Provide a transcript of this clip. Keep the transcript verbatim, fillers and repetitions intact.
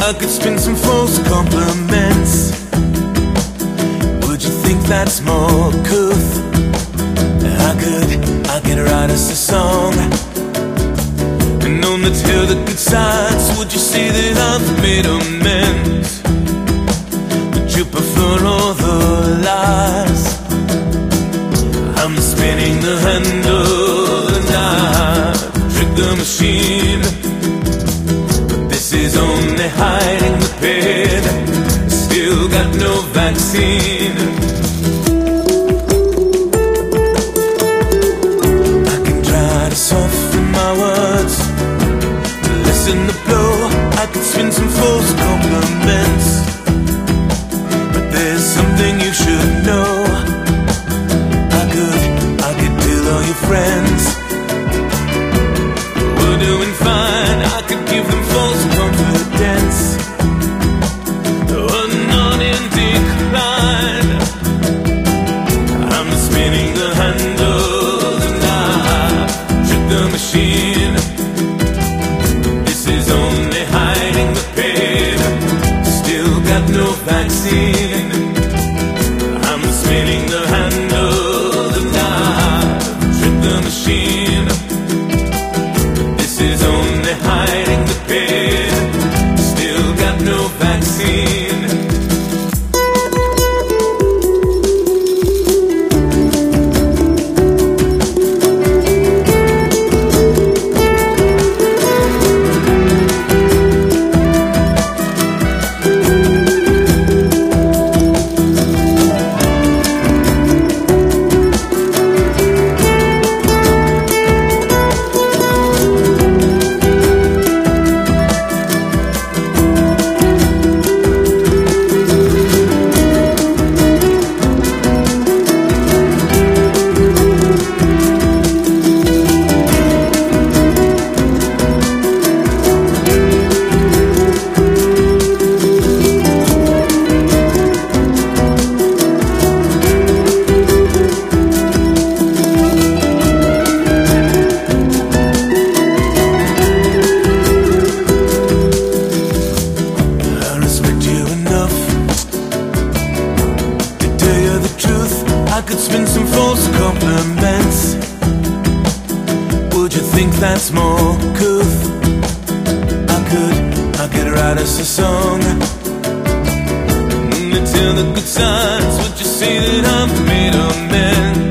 I could spin some false compliments. Would you think that's more couth? I could, I could write us a song, and only tell the good sides. Would you say that I've made amends? Would you prefer all the lies? I'm spinning the handle and I've tricked the machine, but this is only hiding the pain. Still got no vaccine. I can try to soften my words, lessen the blow. I could spin some false compliments, but there's something you should know. I could, I could tell all your friends we're doing fine. I could give them false confidence. We're not in decline. I'm spinning the handle and I trick the machine. This is only hiding the pain. Still got no vaccine. I'm spinning the handle and I trick the machine. This is only hiding the pain. Still got no vaccine. I could spin some false compliments. Would you think that's more couth? I could, I could write us a song, and tell the good sides. Would you say that I've made amends?